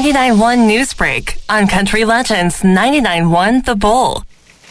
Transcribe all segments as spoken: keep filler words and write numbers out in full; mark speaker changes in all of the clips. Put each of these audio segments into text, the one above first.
Speaker 1: ninety-nine point one News Break on Country Legends ninety-nine point one The Bull.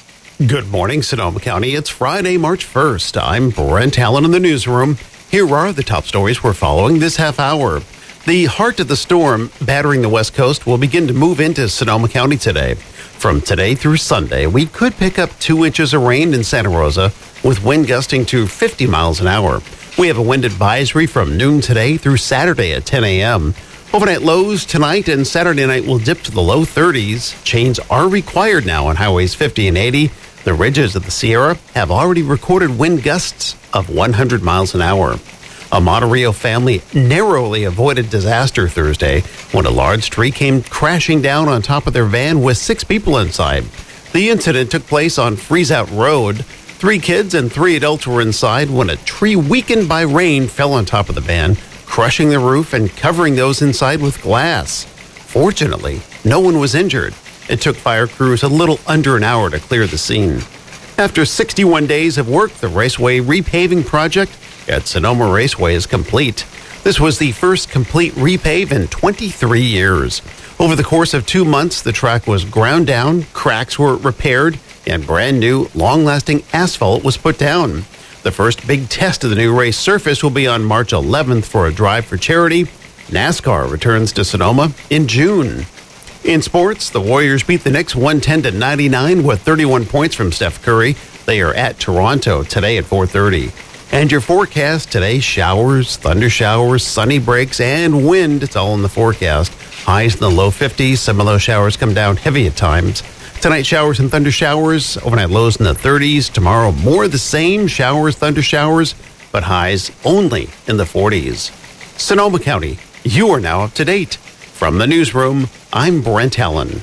Speaker 2: Good morning, Sonoma County. It's Friday, March first. I'm Brent Allen in the newsroom. Here are the top stories we're following this half hour. The heart of the storm battering the West Coast will begin to move into Sonoma County today. From today through Sunday, we could pick up two inches of rain in Santa Rosa with wind gusting to fifty miles an hour. We have a wind advisory from noon today through Saturday at ten a.m. Overnight lows tonight and Saturday night will dip to the low thirties. Chains are required now on highways fifty and eighty. The ridges of the Sierra have already recorded wind gusts of one hundred miles an hour. A Monterey family narrowly avoided disaster Thursday when a large tree came crashing down on top of their van with six people inside. The incident took place on Freezeout Road. Three kids and three adults were inside when a tree weakened by rain fell on top of the van, crushing the roof and covering those inside with glass. Fortunately, no one was injured. It took fire crews a little under an hour to clear the scene. After sixty-one days of work, the Raceway repaving project at Sonoma Raceway is complete. This was the first complete repave in twenty-three years. Over the course of two months, the track was ground down, cracks were repaired, and brand new, long-lasting asphalt was put down. The first big test of the new race surface will be on March eleventh for a drive for charity. NASCAR returns to Sonoma in June. In sports, the Warriors beat the Knicks one ten to ninety-nine with thirty-one points from Steph Curry. They are at Toronto today at four thirty. And your forecast today, showers, thunder showers, sunny breaks, and wind. It's all in the forecast. Highs in the low fifties. Some of those showers come down heavy at times. Tonight, showers and thunder showers. Overnight lows in the thirties. Tomorrow, more of the same. Showers, thunder showers, but highs only in the forties. Sonoma County, you are now up to date. From the newsroom, I'm Brent Allen.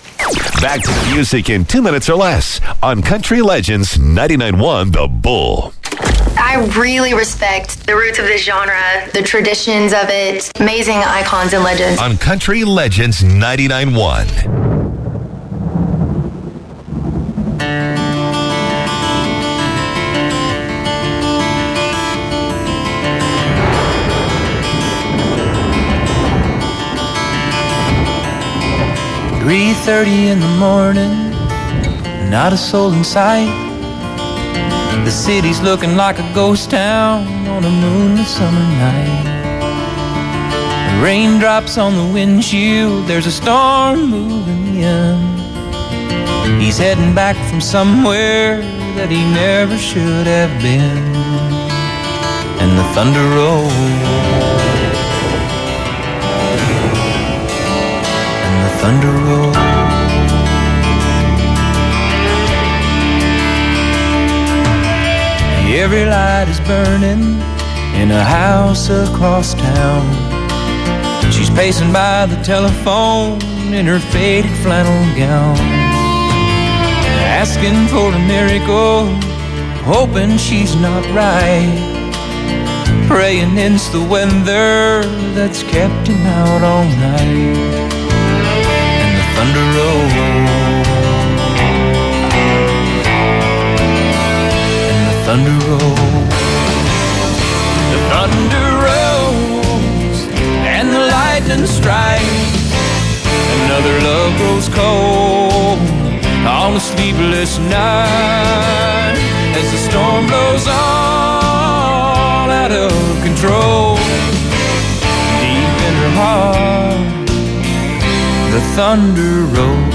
Speaker 3: Back to the music in two minutes or less on Country Legends ninety-nine point one The Bull.
Speaker 4: I really respect the roots of this genre, the traditions of it, amazing icons and legends.
Speaker 3: On Country Legends ninety-nine point one.
Speaker 5: three thirty in the morning, not a soul in sight. The city's looking like a ghost town on a moonless summer night. Raindrops on the windshield, there's a storm moving in. He's heading back from somewhere that he never should have been. And the thunder rolls, and the thunder rolls. Every light is burning in a house across town. She's pacing by the telephone in her faded flannel gown, asking for a miracle, hoping she's not right, praying it's the weather that's kept him out all night. And the thunder rolls, thunder rolls, the thunder rolls, and the lightning strikes. Another love grows cold on a sleepless night as the storm blows all out of control. Deep in her heart, the thunder rolls.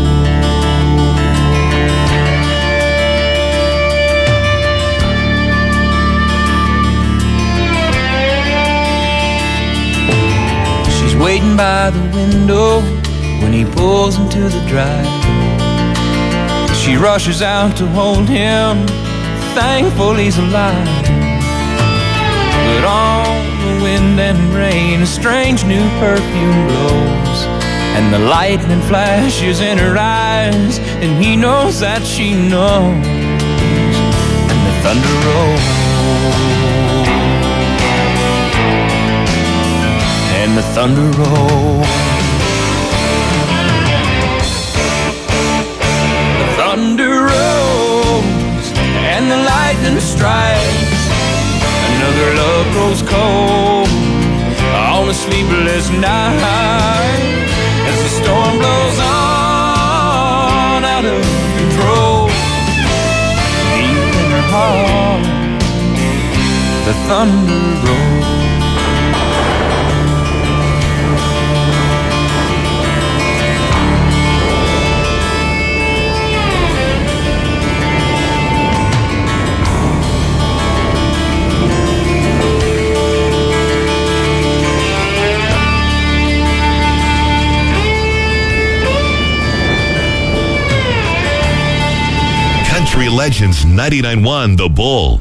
Speaker 5: Waiting by the window when he pulls into the drive. She rushes out to hold him, thankful he's alive. But on the wind and rain, a strange new perfume blows, and the lightning flashes in her eyes, and he knows that she knows. And the thunder rolls, and the thunder rolls, the thunder rolls, and the lightning strikes. Another love grows cold on a sleepless night the thunder rolls.
Speaker 3: Country Legends ninety-nine point one The Bull.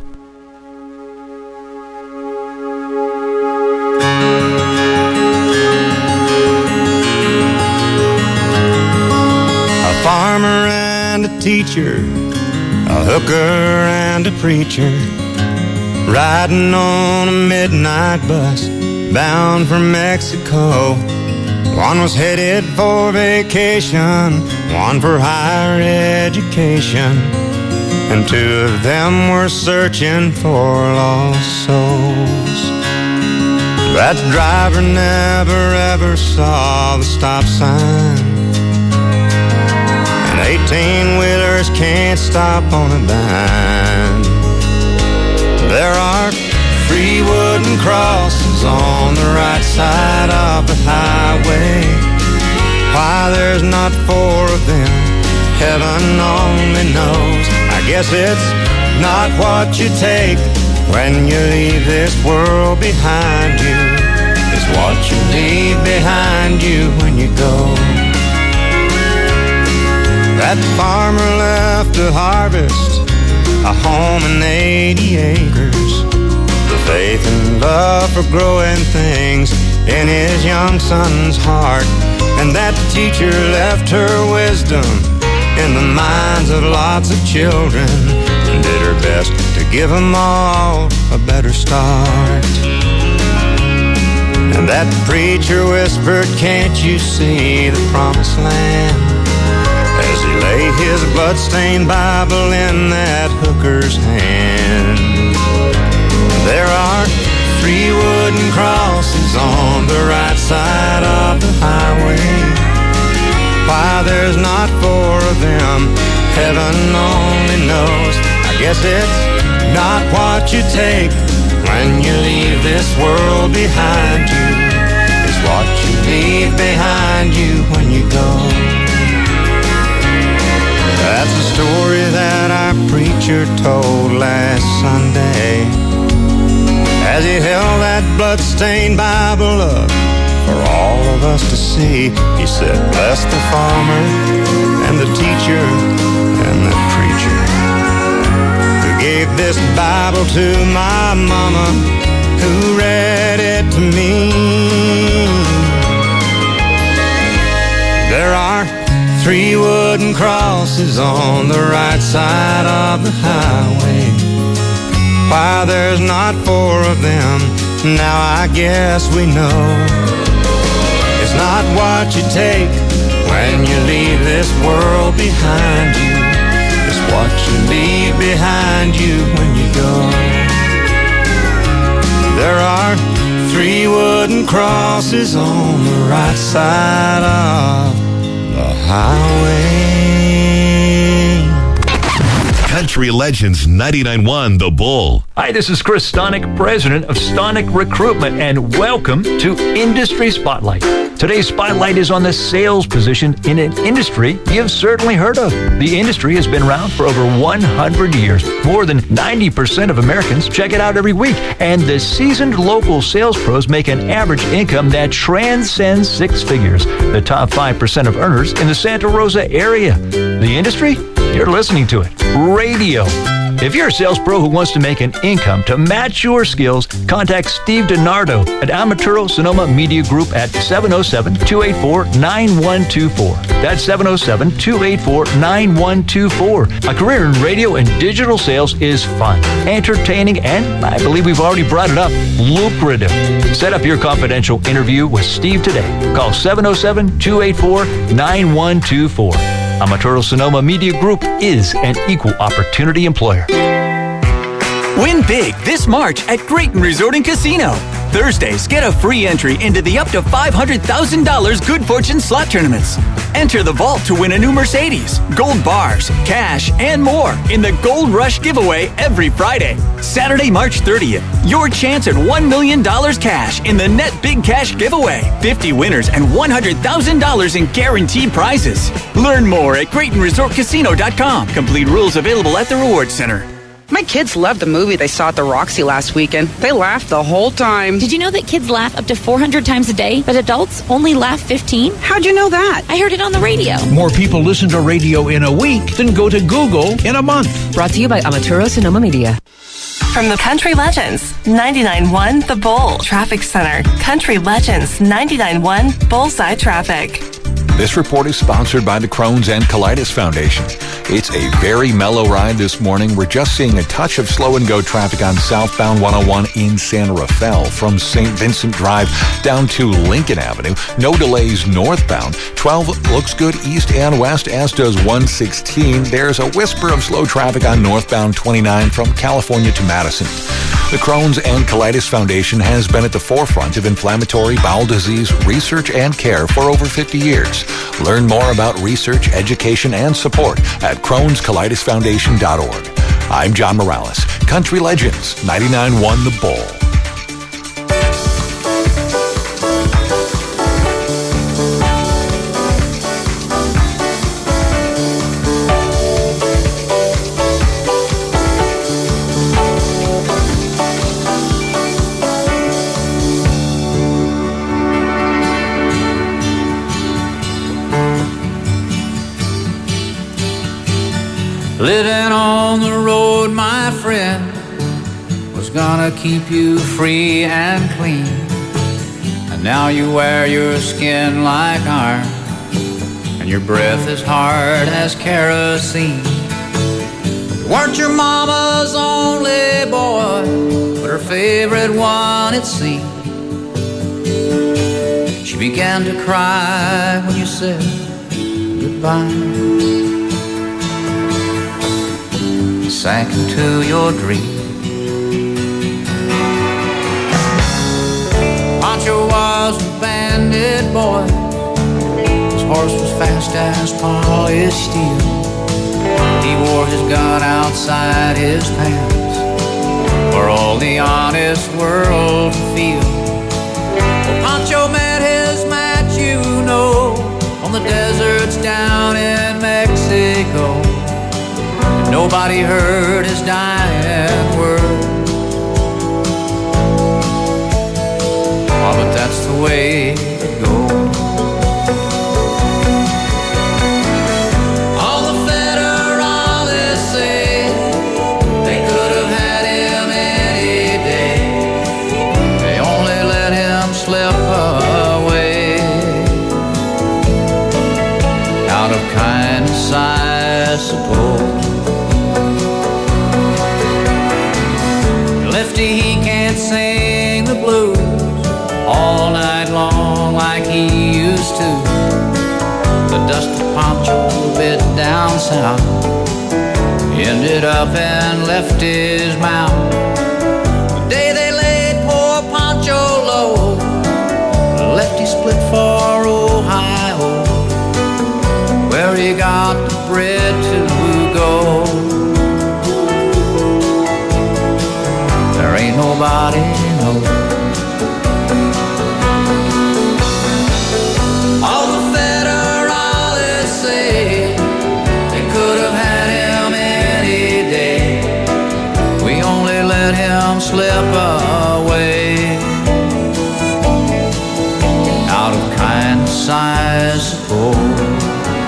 Speaker 6: A farmer and a teacher, a hooker and a preacher, riding on a midnight bus bound for Mexico. One was headed for vacation, one for higher education, and two of them were searching for lost souls. That driver never ever saw the stop sign, and eighteen-wheelers can't stop on a dime. There are three wooden crosses on the right side of the highway. Why there's not four of them, heaven only knows. I guess it's not what you take when you leave this world behind you. It's what you leave behind you when you go. That farmer left to harvest a home and eighty acres, the faith and love for growing things in his young son's heart. And that teacher left her wisdom in the minds of lots of children, and did her best to give them all a better start. And that preacher whispered, can't you see the promised land, as he lay his bloodstained Bible in that hooker's hand. There are three wooden crosses on the right side of the highway. Why there's not four of them, heaven only knows. I guess it's not what you take when you leave this world behind you. It's what you leave behind you when you go. That's a story that our preacher told last Sunday, as he held that bloodstained Bible up for all of us to see. He said, bless the farmer and the teacher and the preacher who gave this Bible to my mama, who read it to me. There are three wooden crosses on the right side of the highway. Why there's not four of them, now I guess we know. It's not what you take when you leave this world behind you. It's what you leave behind you when you go. There are three wooden crosses on the right side of the highway.
Speaker 3: Country Legends ninety-nine point one The Bull.
Speaker 7: Hi, this is Chris Stonick, president of Stonick Recruitment, and welcome to Industry Spotlight. Today's spotlight is on the sales position in an industry you've certainly heard of. The industry has been around for over one hundred years. More than ninety percent of Americans check it out every week, and the seasoned local sales pros make an average income that transcends six figures. The top five percent of earners in the Santa Rosa area. The industry? You're listening to it. Radio. If you're a sales pro who wants to make an income to match your skills, contact Steve DiNardo at Amaturo Sonoma Media Group at seven oh seven, two eight four, nine one two four. That's seven oh seven, two eight four, nine one two four. A career in radio and digital sales is fun, entertaining, and I believe we've already brought it up, lucrative. Set up your confidential interview with Steve today. Call seven oh seven, two eight four, nine one two four. Amaturo Sonoma Media Group is an equal opportunity employer.
Speaker 8: Win big this March at Grayton Resort and Casino. Thursdays, get a free entry into the up to five hundred thousand dollars Good Fortune slot tournaments. Enter the vault to win a new Mercedes, gold bars, cash, and more in the Gold Rush giveaway every Friday. Saturday, March thirtieth, your chance at one million dollars cash in the Net Big Cash giveaway. fifty winners and one hundred thousand dollars in guaranteed prizes. Learn more at Creighton Resort Casino dot com. Complete rules available at the Reward Center.
Speaker 9: My kids loved the movie they saw at the Roxy last weekend. They laughed the whole time.
Speaker 10: Did you know that kids laugh up to four hundred times a day, but adults only laugh fifteen?
Speaker 9: How'd you know that?
Speaker 10: I heard it on the radio.
Speaker 11: More people listen to radio in a week than go to Google in a month.
Speaker 12: Brought to you by Amaturo Sonoma Media.
Speaker 1: From the Country Legends, ninety-nine point one The Bull Traffic Center. Country Legends, ninety-nine point one Bullseye Traffic.
Speaker 13: This report is sponsored by the Crohn's and Colitis Foundation. It's a very mellow ride this morning. We're just seeing a touch of slow and go traffic on southbound one oh one in San Rafael from Saint Vincent Drive down to Lincoln Avenue. No delays northbound. twelve looks good east and west, as does one sixteen. There's a whisper of slow traffic on northbound twenty-nine from California to Madison. The Crohn's and Colitis Foundation has been at the forefront of inflammatory bowel disease research and care for over fifty years. Learn more about research, education, and support at crohns colitis foundation dot org. I'm John Morales. Country Legends, ninety-nine point one The Bull.
Speaker 14: Living on the road, my friend, was gonna keep you free and clean. And now you wear your skin like iron, and your breath as hard as kerosene. You weren't your mama's only boy, but her favorite one, it seemed. She began to cry when you said goodbye. Sank into your dream. Pancho was a bandit boy. His horse was fast as polished steel. He wore his gun outside his pants for all the honest world to feel. Well, Pancho met his match, you know, on the deserts down in Mexico. Nobody heard his dying words. Oh, but that's the way it goes. All the federales say they could have had him any day. They only let him slip away. Out of kindness, I suppose. He can't sing the blues all night long like he used to. The dusty Pancho bit down south ended up and left his mouth. The day they laid poor Pancho low, left he split for Ohio, where he got the bread to go. There ain't nobody knows. All the federales say they could have had him any day. We only let him slip away. Out of kindness, I suppose.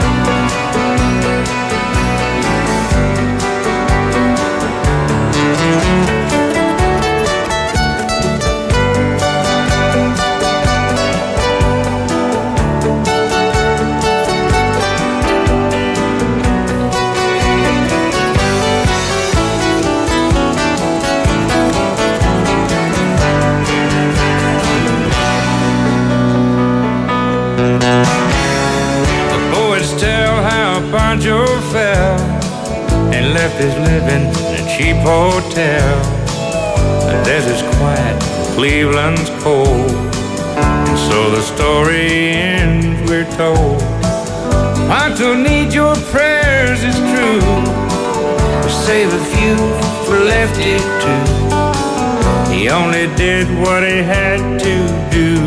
Speaker 5: Pancho fell and left his living in a cheap hotel. The desert's quiet,
Speaker 15: Cleveland's cold. And so the story ends, we're told. I don't need your prayers, it's true. We save a few for Lefty too. He only did what he had to do.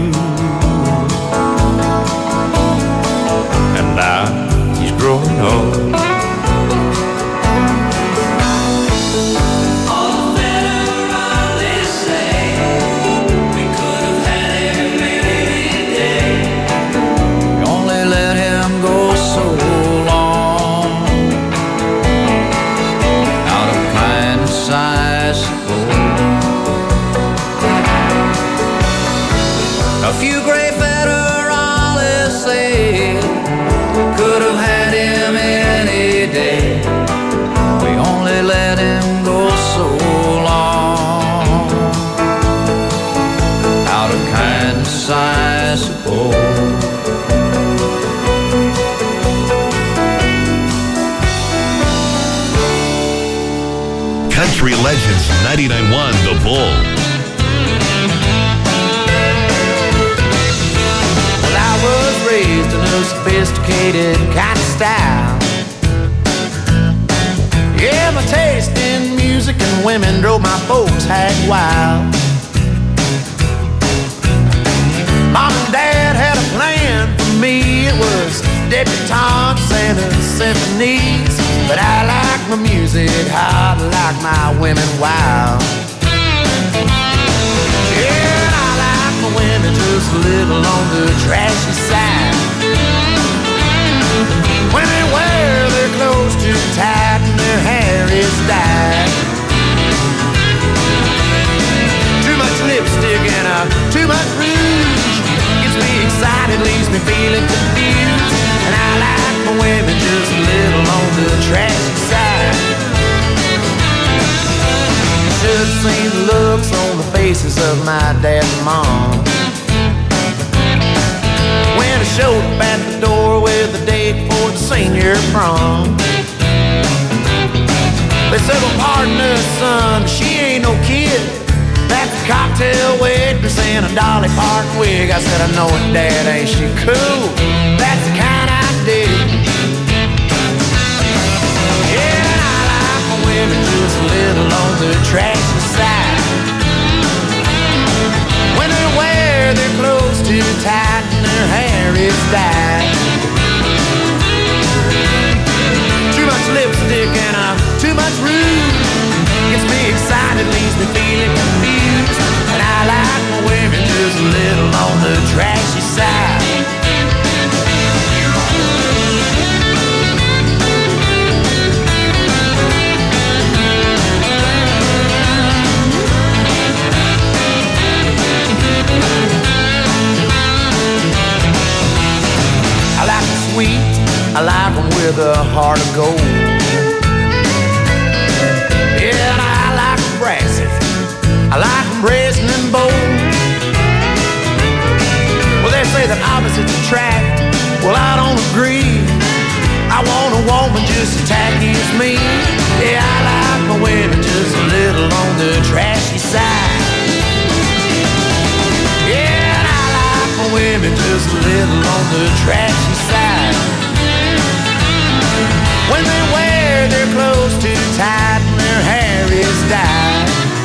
Speaker 15: And now he's growing old.
Speaker 14: A few great federalists say could have had him any day. We only let him go so long. Out of kindness, I suppose.
Speaker 3: Country Legends ninety-nine point one The Bull.
Speaker 14: Raised in a sophisticated kind of style. Yeah, my taste in music and women drove my folks hag wild. Mom and Dad had a plan for me. It was debutantes and symphonies. But I like my music hot, I like my women wild. Yeah, I like my women just a little on the trashy side. When they wear their clothes too tight and their hair is dyed. Too much lipstick and uh, too much rouge gets me excited, leaves me feeling confused. And I like my women just a little on the trashy side. Should have seen the looks on the faces of my dad and mom when I showed up at the door with a date for the senior prom. They said, well, pardon us, son, she ain't no kid. That's a cocktail waitress and a Dolly Parton wig. I said, I know it, Dad, ain't she cool? That's the kind I dig. Yeah, I like my women just a little on the trashy side. When they wear their clothes too tight and their hair is dyed. Too much lipstick and uh, too much rouge gets me excited, leaves me feeling confused. And I like my women just a little on the trashy side. I like them sweet, I like them with a heart of gold. Yeah, and I like them brassy, I like them brazen and bold. Well, they say that opposites attract, well, I don't agree. I want a woman just as tacky as me. Yeah, I like my women just a little on the trashy side. Yeah, and I like my women just a little on the trashy side. When they wear their clothes too tight and their hair is dyed.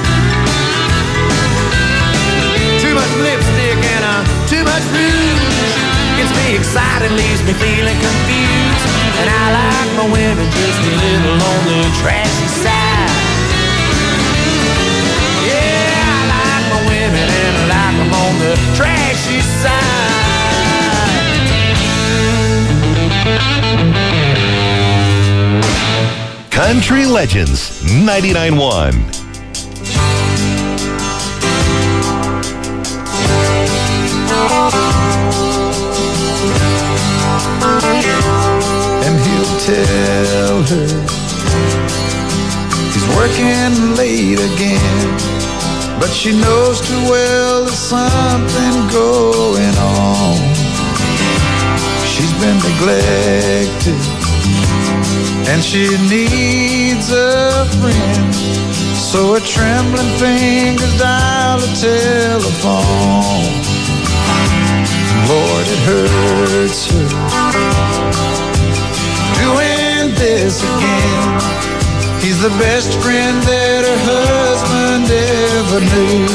Speaker 14: Too much lipstick and uh, too much rouge gets me excited, leaves me feeling confused. And I like my women just a little on the trashy side. Yeah, I like my women and I like them on the trashy side.
Speaker 3: Country Legends ninety-nine point one.
Speaker 16: And he'll tell her he's working late again, but she knows too well there's something going on. She's been neglected and she needs a friend. So her trembling fingers dial a telephone. Lord, it hurts her doing this again. He's the best friend that her husband ever knew.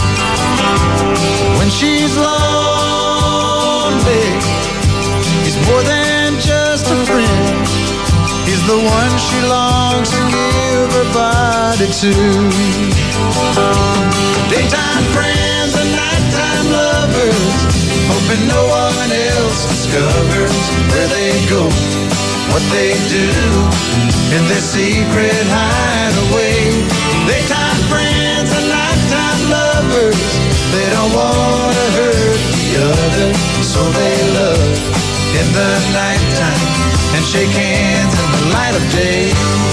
Speaker 16: When she's lonely, he's more than just a friend. He's the one she longs to give her body to. Daytime friends and nighttime lovers, hoping no one else discovers where they go, what they do in their secret hideaway. Daytime friends and nighttime lovers, they don't want to hurt the other, so they love in the nighttime and shake hands in the light of day.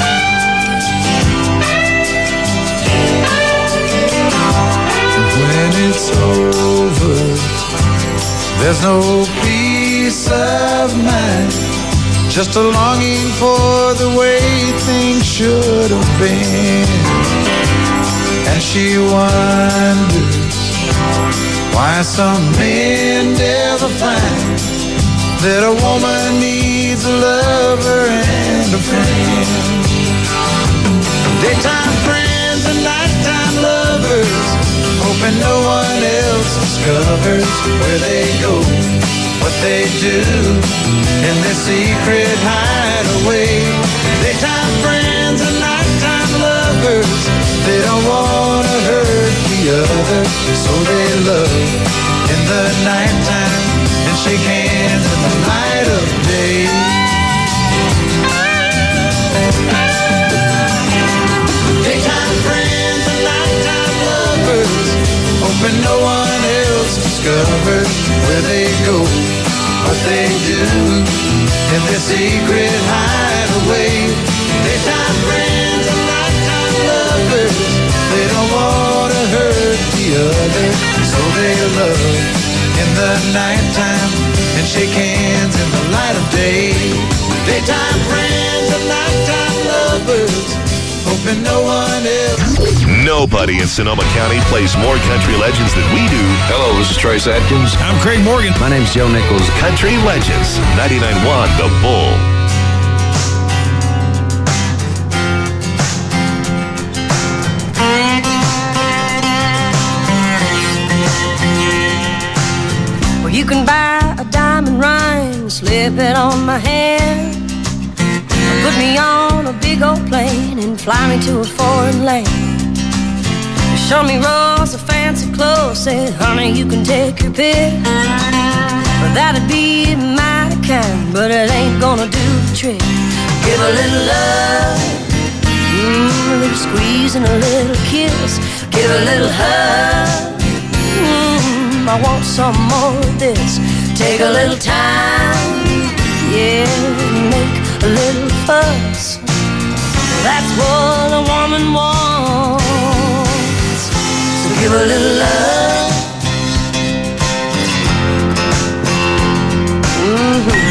Speaker 16: When it's over, there's no peace of mind, just a longing for the way things should have been. And she wonders why some men never find that a woman needs a lover and a friend. Daytime friends and nighttime lovers, hoping no one else discovers where they go, what they do in their secret hideaway. Daytime friends and nighttime lovers, they don't want to hurt the other, so they love in the nighttime and shake hands in the light of day. Daytime friends and nighttime lovers, hoping no one else discovers where they go, what they do in their secret hideaway. Daytime friends and nighttime lovers, they don't want to hurt the other, so they love in the nighttime and shake hands in the light of day. Daytime friends and nighttime lovers, hoping no one else.
Speaker 3: Nobody in Sonoma County plays more country legends than we do.
Speaker 17: Hello, this is Trace Adkins.
Speaker 11: I'm Craig Morgan.
Speaker 17: My name's Joe Nichols.
Speaker 3: Country Legends, ninety-nine point one The Bull.
Speaker 18: You can buy a diamond ring, slip it on my hand, put me on a big old plane and fly me to a foreign land. Show me rolls of fancy clothes, say, honey, you can take your pick. Well, that'd be mighty kind, but it ain't gonna do the trick. Give a little love, mm, a little squeeze and a little kiss. Give a little hug, mm, I want some more of this. Take a little time, yeah, make a little fuss. That's what a woman wants. So give a little love. Mm-hmm.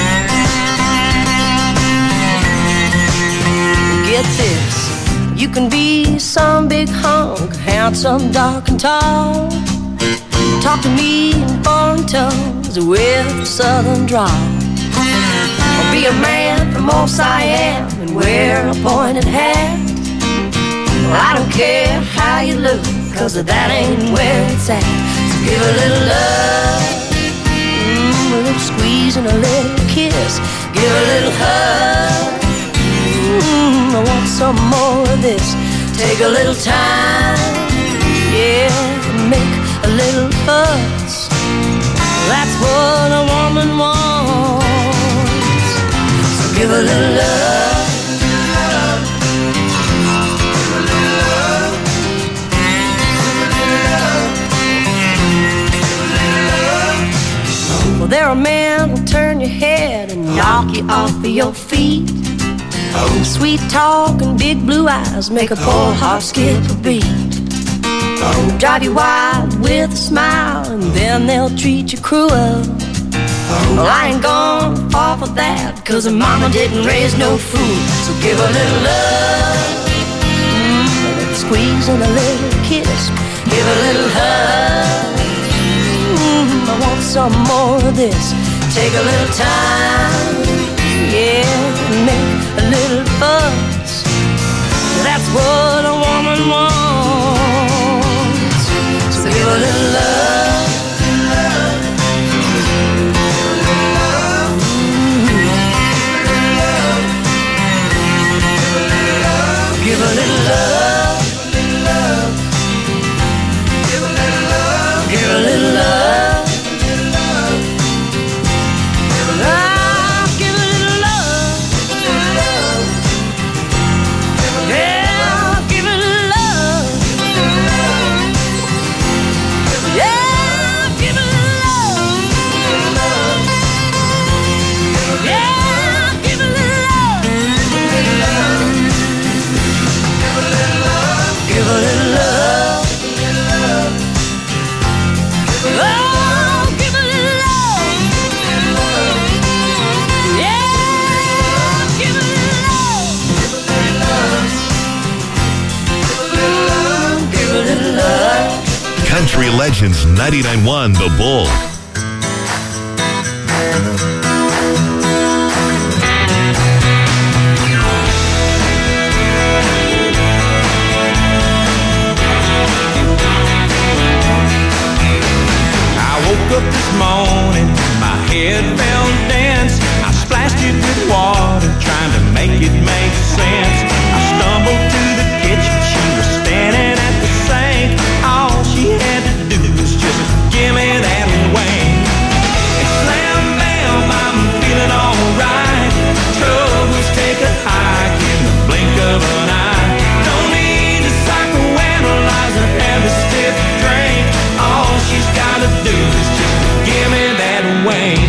Speaker 18: Get this, you can be some big hunk, handsome, dark and tall. Talk to me in foreign tongues with a southern drawl. Or be a man from old Siam and wear a pointed hat. Well, I don't care how you look, cause that ain't where it's at. So give a little love, mm, a little squeeze and a little kiss. Give a little hug, mm, I want some more of this. Take a little time, yeah, make a little fuss. That's what a woman wants. So give a little love. Give a little love. Well, there are men who'll turn your head and knock you off of your feet. Sweet talk and big blue eyes make a poor heart skip a beat. Drive you wild with a smile, and then they'll treat you cruel. Oh, I ain't gonna fall for that, cause her mama didn't raise no fool. So give her a little love, mm, a little squeeze and a little kiss. Give her a little hug, mm, I want some more of this. Take a little time, yeah, make a little fuss. That's what a woman wants. So give her a little love. Give a little love, give a little love, give a little love, ah, give a little love, yeah, give a little love, yeah, give a little love, yeah, give a little love. Give a little love, oh, give a little love, yeah, give a little love, give a little love.
Speaker 3: Country Legends ninety-nine point one The Bull.
Speaker 5: Woke up this morning, my head felt dense. I splashed it with water, trying to make it make sense. I stumbled to the kitchen, she was standing at the sink. All she had to do was just give me that wing. And slam bam, I'm feeling alright. Troubles take a hike in the blink of an eye. Don't need to psychoanalyze or have a stiff drink. All she's gotta do is just give me that wing.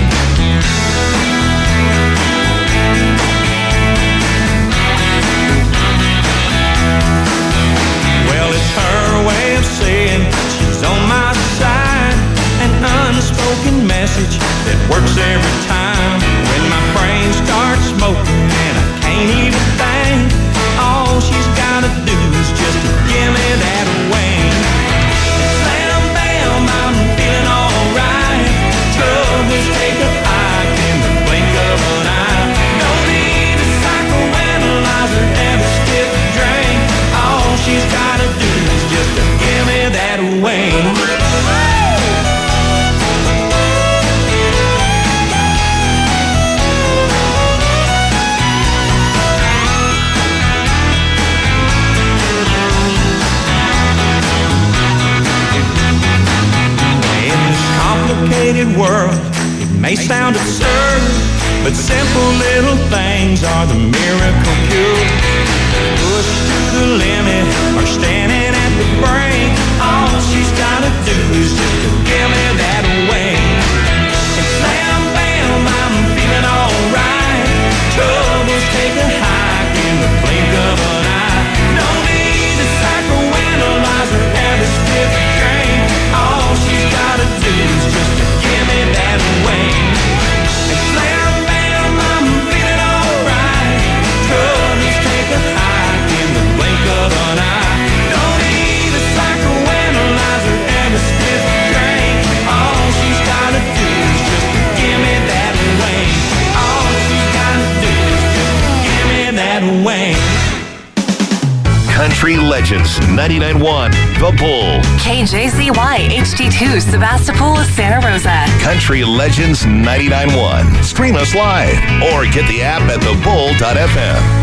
Speaker 5: Well, it's her way of saying she's on my side. An unspoken message that works every time. When my brain starts smoking and I can't even think, all she's gotta do is just give me that wing. Slam bam, I'm feeling alright. Troubles take a hike in the blink of an eye. Don't need a psychoanalyze or have a stiff drink. All she's gotta do is just to give me that wing. Complicated world, it may sound absurd, but simple little things are the miracle cure. Pushed to the limit or standing at the brink, all she's gotta do is just to give me that wing. And slam bam, I'm feeling alright. Troubles take a hike in the blink of an eye. No need to psychoanalyze or have a stiff drink. All she's gotta do is just to give me that wing. And slam bam, I'm feeling alright. Troubles take a hike in the blink of an eye. Don't need a psychoanalyze or have a stiff drink. All she's gotta do is just to give me that wing. All she's gotta do is just to give me that wing.
Speaker 3: Country Legends ninety-nine point one The Bull.
Speaker 1: K J Z Y H D two Sebastopol, Santa Rosa.
Speaker 3: Country Legends ninety-nine point one. Stream us live or get the app at the bull dot f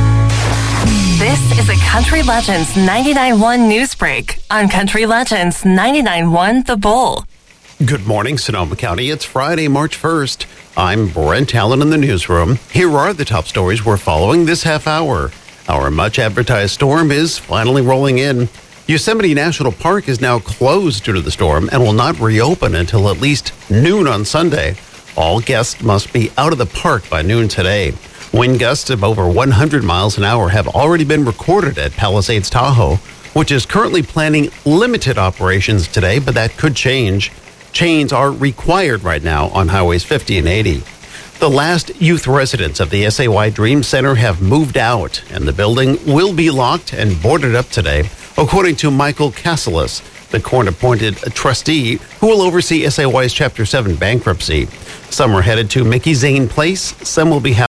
Speaker 3: m.
Speaker 1: This is a Country Legends ninety-nine point one news break on Country Legends ninety-nine point one The Bull.
Speaker 2: Good morning, Sonoma County. It's Friday, March first. I'm Brent Allen in the newsroom. Here are the top stories we're following this half hour. Our much-advertised storm is finally rolling in. Yosemite National Park is now closed due to the storm and will not reopen until at least noon on Sunday. All guests must be out of the park by noon today. Wind gusts of over one hundred miles an hour have already been recorded at Palisades Tahoe, which is currently planning limited operations today, but that could change. chains are required right now on highways fifty and eighty. The last youth residents of the S A Y Dream Center have moved out, and the building will be locked and boarded up today, according to Michael Cassilis, the court-appointed trustee who will oversee S A Y's Chapter seven bankruptcy. Some are headed to Mickey Zane Place. Some will be